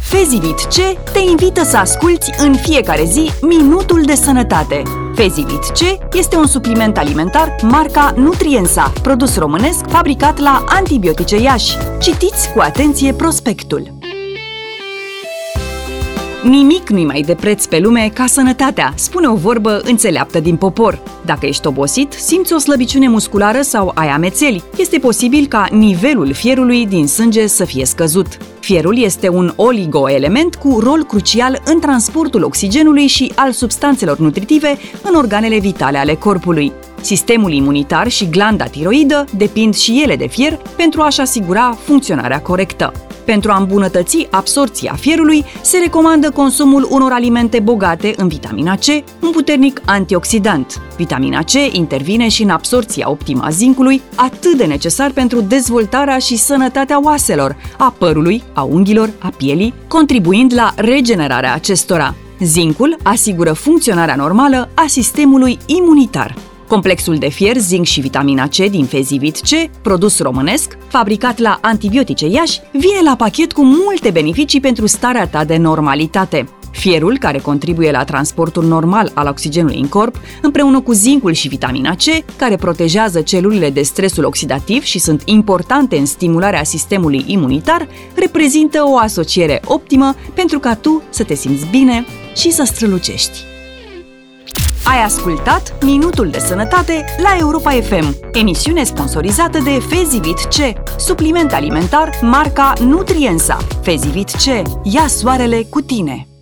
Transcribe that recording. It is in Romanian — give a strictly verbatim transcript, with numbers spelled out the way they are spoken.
Fezivit C te invită să asculți în fiecare zi Minutul de Sănătate. Fezivit C este un supliment alimentar marca Nutriensa, produs românesc fabricat la Antibiotice Iași. Citiți cu atenție prospectul. Nimic nu-i mai de preț pe lume ca sănătatea, spune o vorbă înțeleaptă din popor. Dacă ești obosit, simți o slăbiciune musculară sau ai amețeli, este posibil ca nivelul fierului din sânge să fie scăzut. Fierul este un oligoelement cu rol crucial în transportul oxigenului și al substanțelor nutritive în organele vitale ale corpului. Sistemul imunitar și glanda tiroidă depind și ele de fier pentru a-și asigura funcționarea corectă. Pentru a îmbunătăți absorpția fierului, se recomandă consumul unor alimente bogate în vitamina C, un puternic antioxidant. Vitamina C intervine și în absorpția optimă a zincului, atât de necesar pentru dezvoltarea și sănătatea oaselor, a părului, a unghiilor, a pielii, contribuind la regenerarea acestora. Zincul asigură funcționarea normală a sistemului imunitar. Complexul de fier, zinc și vitamina C din Fezivit C, produs românesc, fabricat la Antibiotice Iași, vine la pachet cu multe beneficii pentru starea ta de normalitate. Fierul, care contribuie la transportul normal al oxigenului în corp, împreună cu zincul și vitamina C, care protejează celulele de stresul oxidativ și sunt importante în stimularea sistemului imunitar, reprezintă o asociere optimă pentru ca tu să te simți bine și să strălucești. Ai ascultat Minutul de Sănătate la Europa F M, emisiune sponsorizată de Fezivit C, supliment alimentar marca Nutriensa. Fezivit C, ia soarele cu tine!